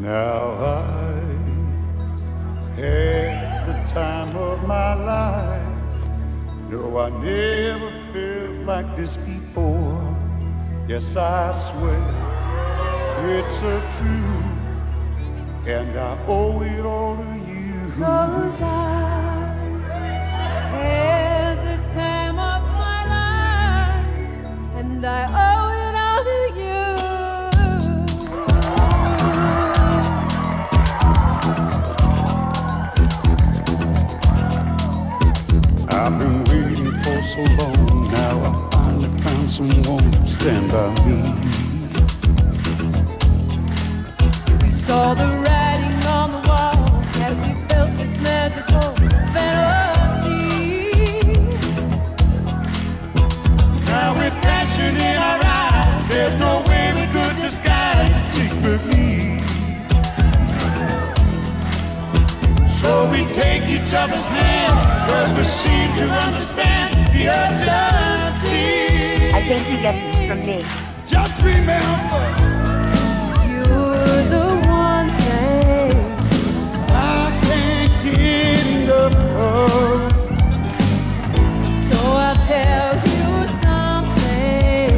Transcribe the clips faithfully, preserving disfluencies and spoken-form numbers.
Now I had the time of my life. No, I never felt like this before. Yes, I swear it's a truth, and I owe it all to you. 'Cause I had the time of my life, and I owe it all to you. I've been waiting for so long. Now I finally found someone to stand by me. We saw the writing on the wall as we felt this magical fantasy. Now with passion in our eyes, there's no way we could disguise it secretly. So we take each other's hand, 'cause we seem to understand the urgency. I think he gets this from me. Just remember, You're the one thing I can't get enough of. So I'll tell you something.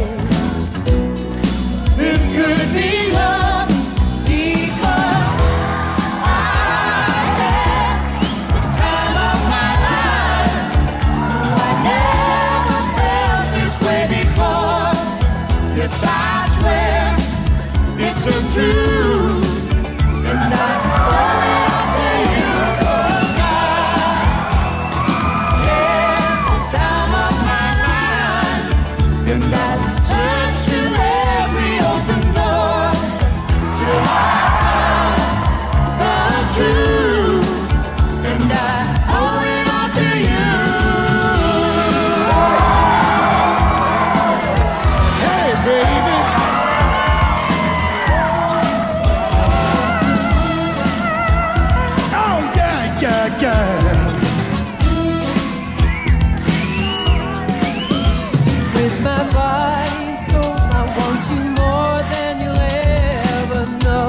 This could be love, Because I had the time of my life. I never felt this way before. Yes, I swear it's a truth. and I owe it all to you. 'Cause I had the time of my life. And I searched through every open door till I found the truth, and I owe it all to you. hey, baby. Oh, yeah, yeah, yeah. With my body and soul, I want you more than you'll ever know.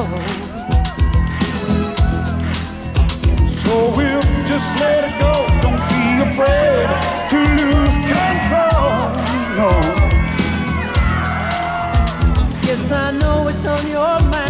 So we'll just let it go. Don't be afraid to lose control. No. Yes, I know it's on your mind.